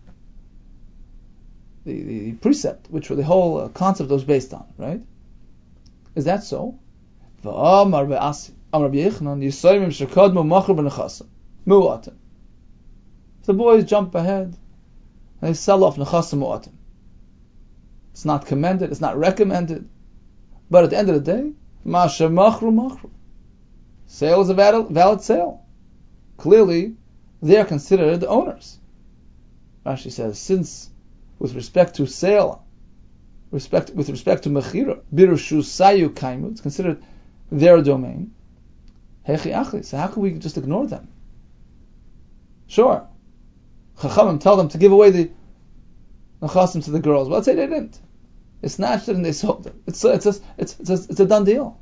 the, the precept, which the whole uh, concept was based on, right? Is that so? V'amar ve'asi, Amar Rabbi Yochanan, Yisayim shekadmu machar b'nechasim Mu'atim. The boys jump ahead. They sell off Nechasim Mu'atim. It's not commended, it's not recommended. But at the end of the day, Masha Machru Machru. Sale is a valid, valid sale. Clearly, they are considered the owners. Rashi says, since with respect to sale, respect with respect to Mechira, Birushu Sayu Kaimu, it's considered their domain. Hechi Achli. So how can we just ignore them? Sure. Chachamim tell them to give away the Nechasim to the girls. Well, let's say they didn't. They snatched it and they sold it. It's a, it's a, it's, it's, a, it's a done deal.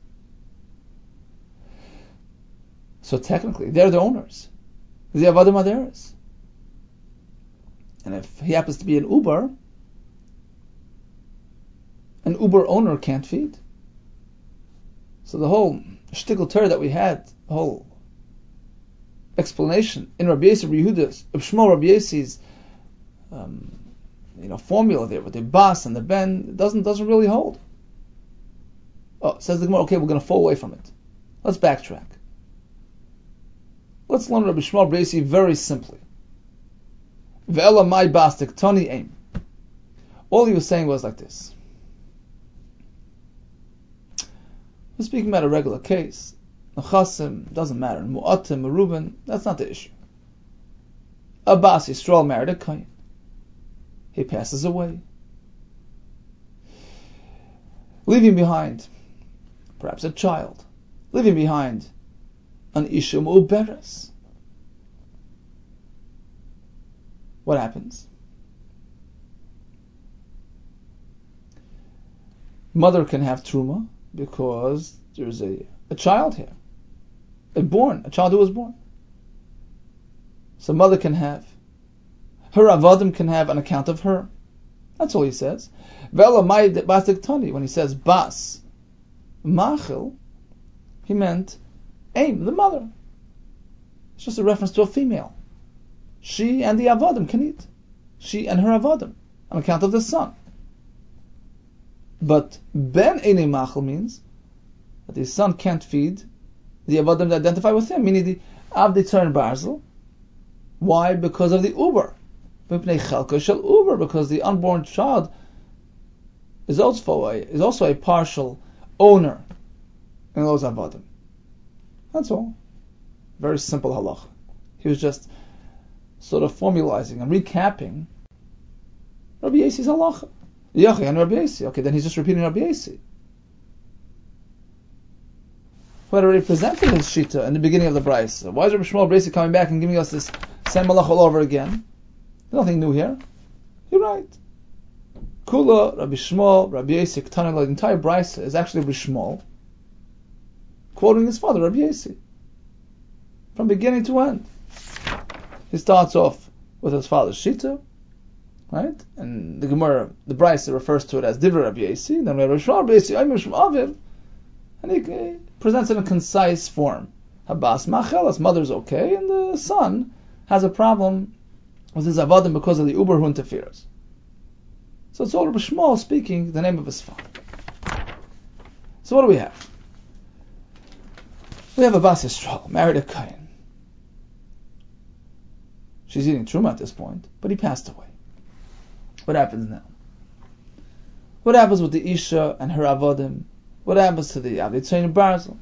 So technically, they're the owners. The Avadim are theirs. And if he happens to be an Uber, an Uber owner can't feed. So the whole shtickle Torah that we had, the whole explanation in Rabbi Yossi Yehuda's, Shmuel Rabbi Yossi's, um, you know, formula there with the bas and the ben doesn't doesn't really hold. Oh, says the Gemara. Okay, we're going to fall away from it. Let's backtrack. Let's learn Rabbi Shmuel Rabbi Yossi very simply. Ve'ela mai bastik tani aim. All he was saying was like this. We're speaking about a regular case. Nechasim, doesn't matter. Mu'atim, Reuben, that's not the issue. Abbas Yisrael married a Kohen. He passes away, leaving behind perhaps a child, leaving behind an Isha Mu'beres. What happens? Mother can have Truma because there's a, a child here. A born, a child who was born. So mother can have. Her avadim can have on account of her. That's all he says. When he says bas machil, he meant aim, the mother. It's just a reference to a female. She and the avadim can eat. She and her avadim on account of the son. But ben ene machil means that the son can't feed the avadim that identify with him, meaning the avdi tzar barzel. Why? Because of the uber. Uber, because the unborn child is also a, is also a partial owner in those avadim. That's all. Very simple halacha. He was just sort of formalizing and recapping Rabbi Yossi's halacha. Yachi and Rabbi Yossi. Okay, then he's just repeating Rabbi Yossi, who had already presented his shita in the beginning of the Brisa. Why is Rabbi Shmuel Rabbi Yossi coming back and giving us this same halacha all over again? There's nothing new here. You're right. Kula, Rabbi Shmuel, Rabbi Yossi, Ketana, the entire Brisa is actually Rabbi Shmuel quoting his father, Rabbi Yossi, from beginning to end. He starts off with his father's shita, Right? And the Gemara, the Brisa refers to it as Divrei Rabbi Yosi, then we have Rosh Rabbi Yosi, Omer Shem Aviv, and he presents it in a concise form. Habas Machel, his mother's okay, and the son has a problem with his avodim because of the Uber who interferes. So it's all Rabbi Shmuel speaking the name of his father. So what do we have? We have a Bas Yisrael, married a Kain. She's eating Truma at this point, but he passed away. What happens now? What happens with the Isha and her avodim? What happens to the Avdei Tzayin Barzel?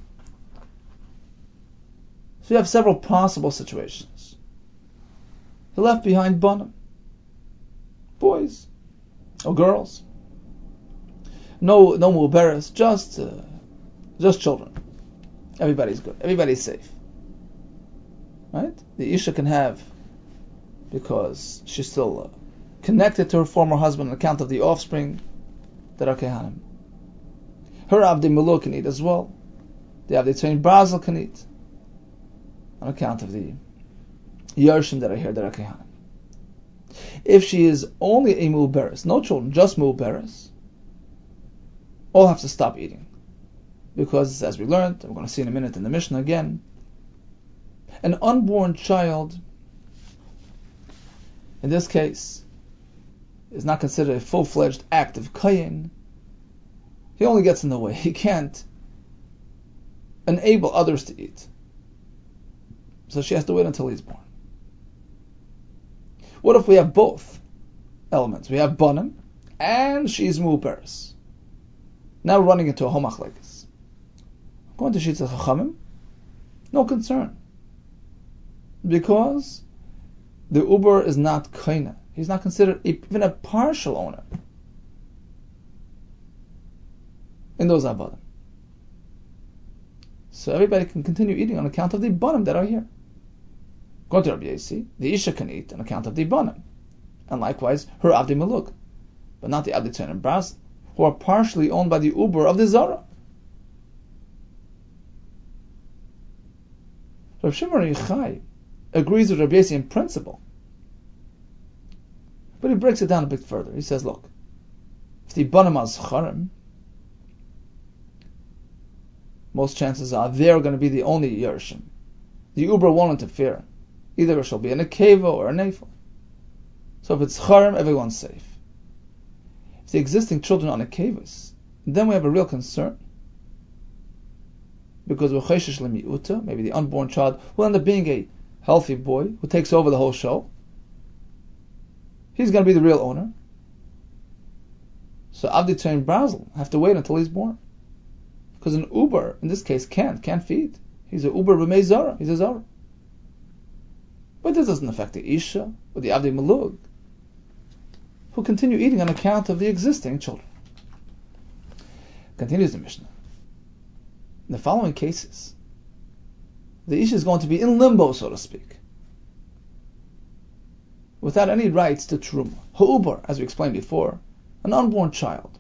So you have several possible situations. He left behind Banim, boys or girls. No, no Muberes, just, uh, just children. Everybody's good. Everybody's safe, right? The Isha can have, because she's still uh, connected to her former husband on account of the offspring that are Kehanim. Her Avdei Miluk can eat as well. The Avdei Tzayin Barzel can eat on account of the Yershim that are here that are Kehanim. If she is only a Muberes, no children, just Muberes, all have to stop eating. Because, as we learned, we're going to see in a minute in the Mishnah again, an unborn child, in this case, is not considered a full-fledged act of Kayin. He only gets in the way. He can't enable others to eat. So she has to wait until he's born. What if we have both elements? We have Banim, and she's Muberes. Now we're running into a Homachlekes. Going to Shitza Chachamim, no concern. Because the Uber is not Kaina. He's not considered even a partial owner in those Avadim. So everybody can continue eating on account of the Banim that are here. Going to Rabbi Yosi, the Isha can eat on account of the Banim. And likewise, her Avdei Miluk. But not the Avdei Tzayin Barzel, who are partially owned by the Uber of the Zara. Rav Shimon Yochai agrees with Rabbi Yosi in principle, but he breaks it down a bit further. He says, look, if the Banim are Zcharim, most chances are they're going to be the only Yershim. The Uber won't interfere. Either it shall be a Nekeva or a Nefel. So if it's Zcharim, everyone's safe. If the existing children are Nekevas, then we have a real concern. Because maybe the unborn child will end up being a healthy boy who takes over the whole show. He's going to be the real owner. So Avdei Tzayin Barzel have to wait until he's born. Because an Uber, in this case, can't, can't feed. He's an Uber b'mei Zara. He's a Zara. But this doesn't affect the Isha or the Avdei Miluk, who continue eating on account of the existing children. Continues the Mishnah. In the following cases, the Isha is going to be in limbo, so to speak, without any rights to Truma. Ha'ubar, as we explained before, an unborn child.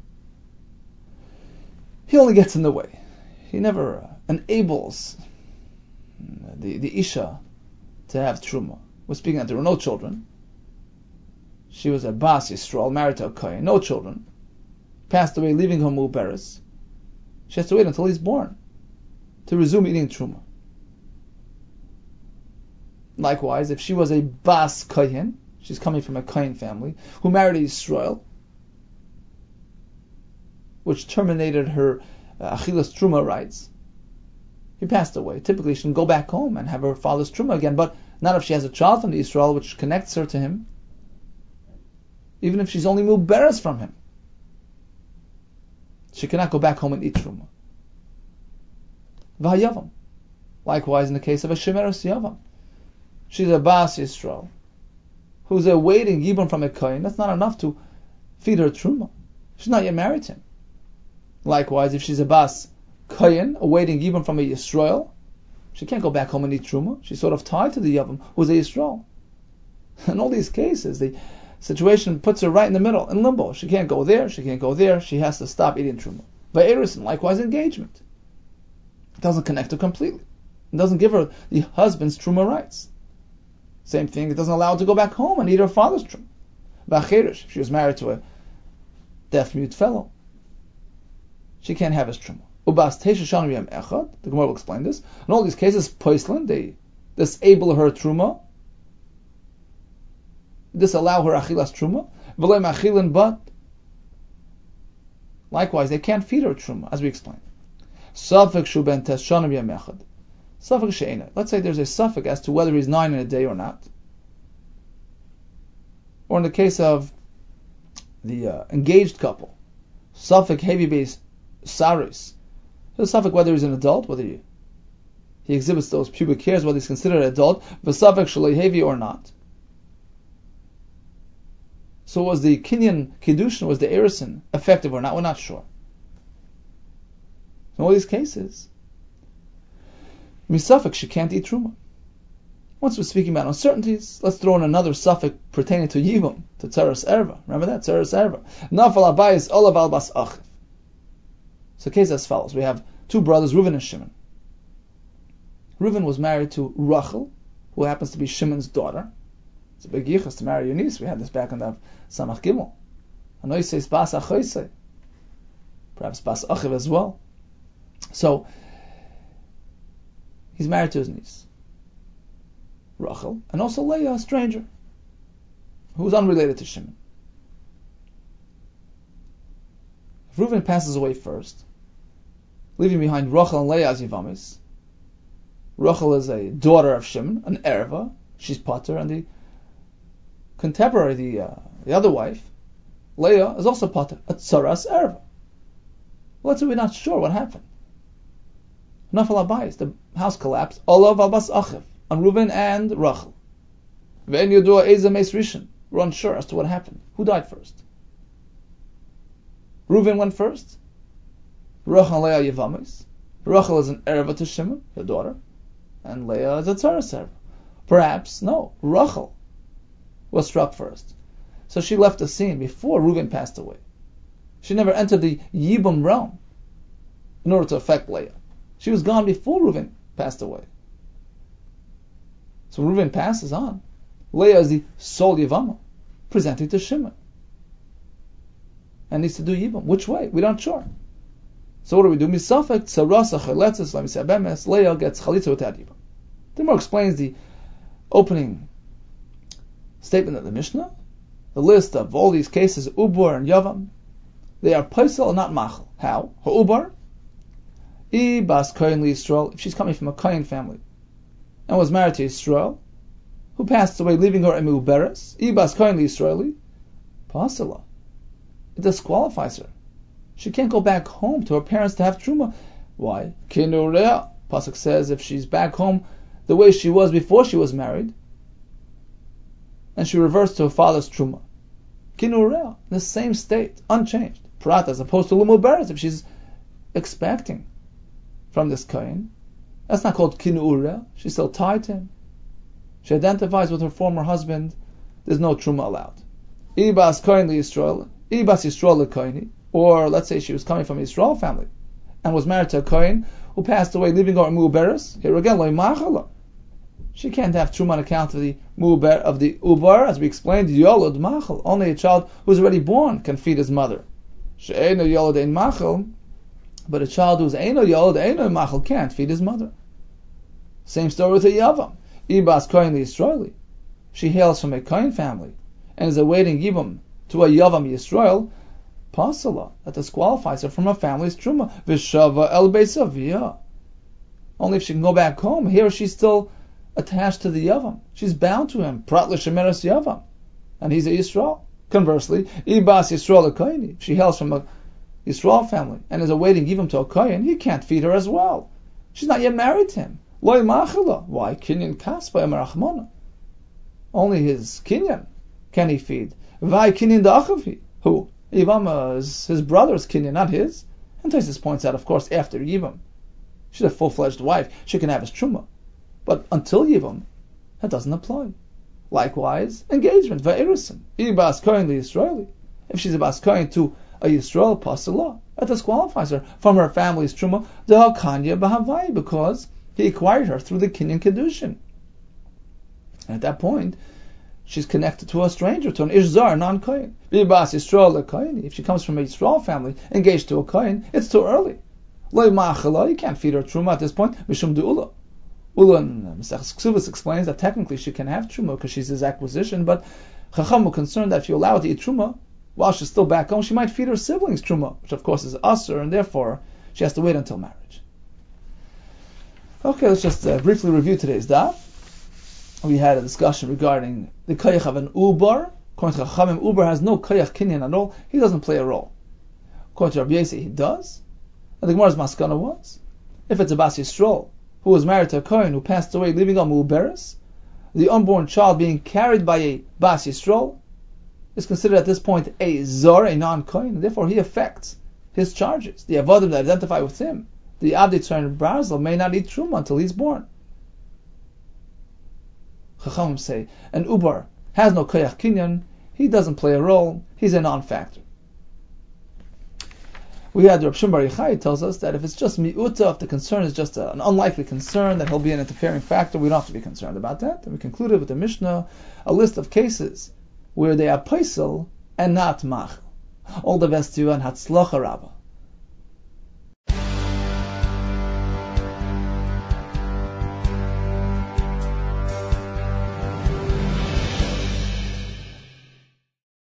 He only gets in the way. He never uh, enables the, the Isha to have Truma. We're speaking that there were no children. She was a Bas Yisrael, married to a Kohen, no children. Passed away, leaving her Muberes. She has to wait until he's born to resume eating Truma. Likewise, if she was a Bas Kohen, she's coming from a Kohen family, who married a Yisrael, which terminated her uh, Achilas Truma rights, he passed away. Typically, she can go back home and have her father's Truma again, but not if she has a child from the Yisrael, which connects her to him, even if she's only Muberes from him. She cannot go back home and eat Truma. V'hayavam. Likewise, in the case of a Shemeres Yavam, she's a Bas Yisrael, who's awaiting Yibum from a Kohen. That's not enough to feed her Truma. She's not yet married to him. Likewise, if she's a Bas Kohen, awaiting Yibum from a Yisrael, she can't go back home and eat Truma. She's sort of tied to the Yavam, who's a Yisrael. In all these cases, the situation puts her right in the middle, in limbo. She can't go there, she can't go there, she has to stop eating Truma. Va'erison, likewise engagement. It doesn't connect her completely. It doesn't give her the husband's Truma rights. Same thing, it doesn't allow her to go back home and eat her father's Truma. V'acherish, if she was married to a deaf-mute fellow, she can't have his truma. Ubas teisha shanim yem echad, the Gemara will explain this. In all these cases, poislan, they disable her truma, disallow her achilas truma, v'lei machilin, but likewise, they can't feed her truma, as we explained. Safek shu ben tes shanim yem echad. Safek she'ena. Let's say there's a suffix as to whether he's nine in a day or not. Or in the case of the uh, engaged couple, Safek heavy base saris. There's a suffix whether he's an adult, whether he, he exhibits those pubic hairs, whether he's considered an adult, v'safek shalei heavy or not. So was the Kinyan Kiddushin, was the Erison effective or not? We're not sure. In all these cases, misafek, she can't eat truma. Once we're speaking about uncertainties, let's throw in another suffix pertaining to Yibum, to Tzeres Erva. Remember that? Tzeres Erva. Nafal abayis olav al bas achiv. So the case as follows. We have two brothers, Reuven and Shimon. Reuven was married to Rachel, who happens to be Shimon's daughter. It's a big yichus to marry your niece. We had this back in the Samach Gimel. Anoy says bas achoisei. Perhaps bas achiv as well. So, he's married to his niece, Rachel, and also Leah, a stranger, who's unrelated to Shimon. If Reuven passes away first, leaving behind Rachel and Leah as Yivamis, Rachel is a daughter of Shimon, an erva, she's pater, and the contemporary, the uh, the other wife, Leah, is also pater, a tzaras erva. Well, let's say we're not sure what happened. Nafal abayis, the house collapsed. Olav al bas achiv, on Reuven and Rachel. Ve'en yodua eza meis rishon. We're unsure as to what happened. Who died first? Reuven went first. Rachel and Leah yivamis. Rachel is an erva to Shimon, her daughter, and Leah is a tzaras erva. Perhaps no, Rachel was struck first, so she left the scene before Reuven passed away. She never entered the Yibum realm in order to affect Leah. She was gone before Reuven passed away. So Reuven passes on. Leah is the sole Yivama, presenting to Shimon, and needs to do Yibum. Which way? We don't sure. So what do we do? Misafek tzarasa chaletzes lamisabemes. Leah gets chalitza without Yibum. The more explains the opening statement of the Mishnah, the list of all these cases, Ubar and Yavam, they are paisel and not machal. How? Ha'ubar, I bas kohen li Yisrael, if she's coming from a kohen family, and was married to Yisrael, who passed away leaving her a muberes, I bas kohen li Yisraeli, pasela. It disqualifies her. She can't go back home to her parents to have truma. Why? Kinurea, Pasuk says, if she's back home the way she was before she was married, and she reverts to her father's truma. Kinurea, in the same state, unchanged. Prat, as opposed to Lumuberes, if she's expecting from this kohen, that's not called Kinurea. She's still tied to him. She identifies with her former husband. There's no truma allowed. Ibas kohen li Yisrael, Ibas Yisrael li kohen, or let's say she was coming from an Yisrael family and was married to a kohen who passed away, leaving her Muberes. Here again, lo machala. She can't have truma on account of the muber of the ubar, as we explained. Yolod machal. Only a child who's already born can feed his mother. She'eno yolod ein machal, but a child who's eino yolod eino machal can't feed his mother. Same story with a yavam. Ibas kohen Yisraeli. She hails from a kohen family and is awaiting yibum to a yavam Yisrael. Pasala, that disqualifies her from her family's truma. V'shava el beisaviyah. Only if she can go back home. Here she's still attached to the Yavam. She's bound to him. Prat l'shemeres Yavam. And he's a Yisrael. Conversely, Ibas Yisrael Kohen. She hails from a Yisrael family and is awaiting Yivam to a Kohen. He can't feed her as well. She's not yet married to him. Loi machila. Why? Kinyan kaspa emerachmona. Only his Kinyan can he feed. Vai Kinyan da'achavi. Who? Yivam is his brother's Kinyan, not his. And Tosfos points out, of course, after Yivam. She's a full-fledged wife. She can have his truma. But until Yivam, that doesn't apply. Likewise, engagement, va'erusim. Ibas kohen li Yisraeli. If she's a bas kohen to a Yisrael pasala, that disqualifies her from her family's truma, dehakanya b'havai, because he acquired her through the Kinyan Kedushin. At that point, she's connected to a stranger, to an Ishzar, non-Kohen. If she comes from a Yisrael family, engaged to a Kohen, it's too early. You can't feed her truma at this point. Mishum de'ula. Ula in Maseches Ksubas explains that technically she can have truma because she's his acquisition, but Chacham were concerned that if you allow her to eat truma while she's still back home, she might feed her siblings truma, which of course is usher, and therefore she has to wait until marriage. Okay, let's just uh, briefly review today's daf. We had a discussion regarding the koyach of an ubar. According to Chachamim, ubar has no koyach kinyan at all. He doesn't play a role. According to Rabbi Yossi, he does. And the Gemara's maskana was, if it's a Bas Yisrael who was married to a Kohen who passed away leaving a Mu'beres, the unborn child being carried by a Bas Yisrael is considered at this point a Zor, a non-Kohen, and therefore he affects his charges. The Avodim that identify with him, the Abdi Tzaren Barzel, may not eat Truma until he's born. Chachamim say, an Ubar has no Koyach Kinyan, he doesn't play a role, he's a non-factor. We had Rav Shimon Bar Yochai tells us that if it's just mi'uta, if the concern is just a, an unlikely concern that he'll be an interfering factor, we don't have to be concerned about that. And we concluded with the Mishnah a list of cases where they are paisel and not mach. All the best to you and hatzlacha rabba.